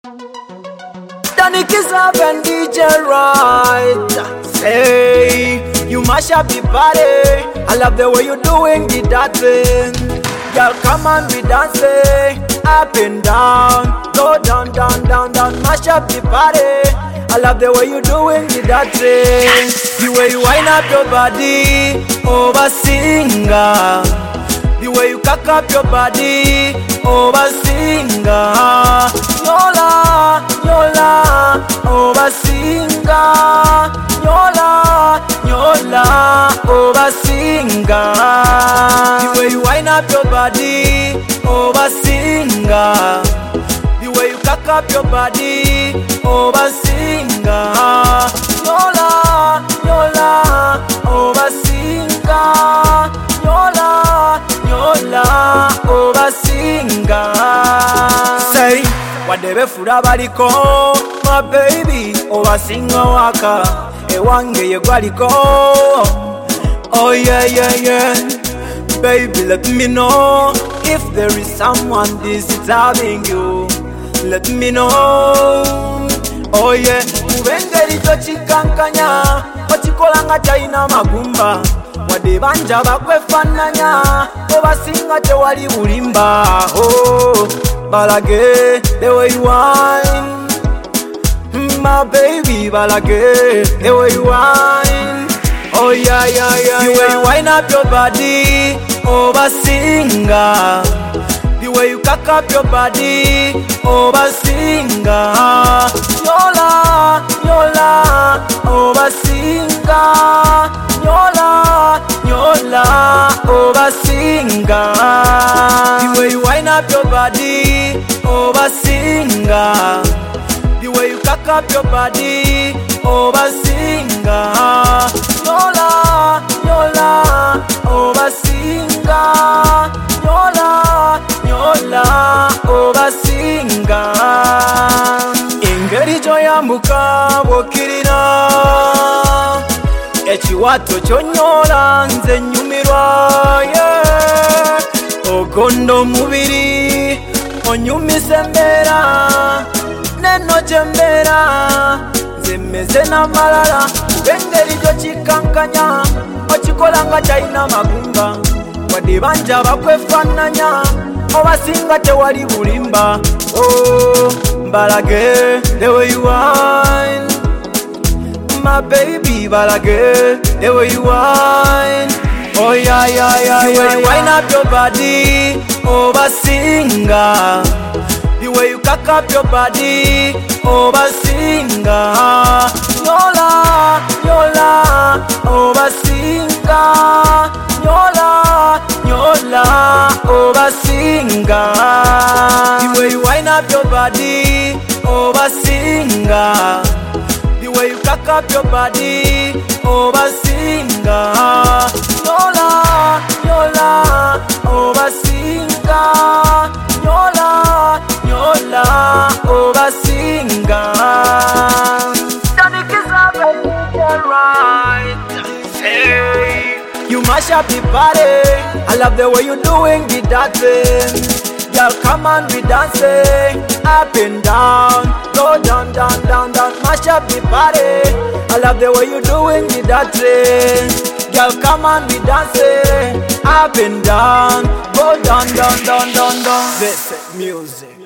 Danny Kizab and DJ Right. Say, you mash up the party. I love the way you doing the that thing. Girl, come on, we dancing up and down, go down, down, down, down, mash up the party. I love the way you doing the that thing. The way you wind up your body, over singer. The way you cock up your body, over singer. Yola, yola, over singer. Yola, yola, over singer. The way you wind up your body, over singer. The way you cock up your body, over singer. Yola, yola, over singer. Yola, yola, over singer. Say, wadebe fura baliko, my baby, over singer waka. Ewange ye gwaliko. Oh yeah, yeah, yeah. Baby, let me know if there is someone disturbing you. Let me know. Oh yeah. Ubengeri tochikankanya, ochikolanga chaina magumba. Wade banja bakwefananya, obasinga tewali bulimba. Oh, balage the way you whine, my baby, balage the way you whine. Oh yeah, yeah, yeah. The way you wind up your body, over singer. The way you cock up your body, over singer. Yola, yola, over singer. Yola, yola, over singer. The way you wind up your body, over singer. The way you cock up your body, over singer. Yola, yola, over singer. Yola, yola, over singer. Ingeri joyambuka bokirina, echiwato chonyola nze nyumirwa. Yeah. Ogondo mubiri onyumise mbera, neno jembera zemeze na malala. Bengeri jo chikankanya, ochikolanga chaina magumba. Wade banja bakwefananya, obasinga tewali bulimba. Oh, balage the way you whine, my baby, balage the way you whine. Oh yeah, yeah, yeah, the way you wind up your body, over singer. The way you cock up your body, over singer. Yola, yola, over singer. Yola, yola, over singer. The way you wind up your body, over singer. The way you cock up your body, over singer. Yola, yola, over singer. Yola, yola, over singer. Danny Kizab and DJ Right. Hey, you mash up the party. I love the way you doing the that thing. Girl, come on, we dancing up and down, go down, down, down, down, mash up the party. I love the way you doing the that thing. Girl, come on, we dancing up and down, go down, down, down, down, down. This is music.